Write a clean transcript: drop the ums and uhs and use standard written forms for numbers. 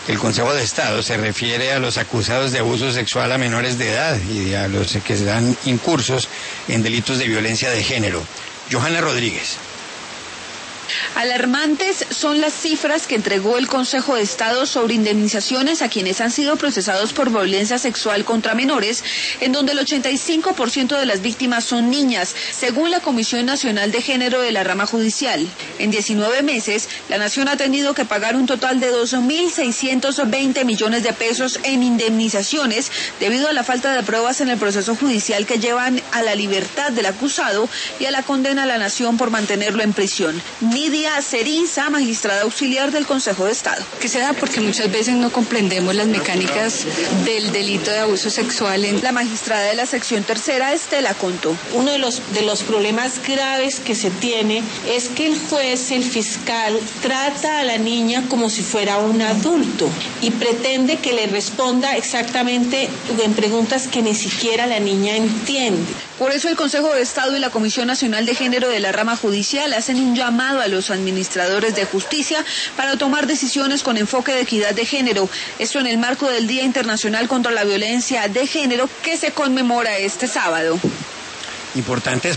El Consejo de Estado se refiere a los acusados de abuso sexual a menores de edad y a los que se dan incursos en delitos de violencia de género. Johanna Rodríguez. Alarmantes son las cifras que entregó el Consejo de Estado sobre indemnizaciones a quienes han sido procesados por violencia sexual contra menores, en donde el 85% de las víctimas son niñas, según la Comisión Nacional de Género de la Rama Judicial. En 19 meses, la Nación ha tenido que pagar un total de 2.620 millones de pesos en indemnizaciones debido a la falta de pruebas en el proceso judicial que llevan a la libertad del acusado y a la condena a la Nación por mantenerlo en prisión. Nidia Ceriza, magistrada auxiliar del Consejo de Estado. Que se da porque muchas veces no comprendemos las mecánicas del delito de abuso sexual. La magistrada de la sección tercera, Estela Conto. Uno de los problemas graves que se tiene es que el juez, el fiscal, trata a la niña como si fuera un adulto y pretende que le responda exactamente en preguntas que ni siquiera la niña entiende. Por eso el Consejo de Estado y la Comisión Nacional de Género de la Rama Judicial hacen un llamado a los administradores de justicia para tomar decisiones con enfoque de equidad de género. Esto en el marco del Día Internacional contra la Violencia de Género que se conmemora este sábado. Importantes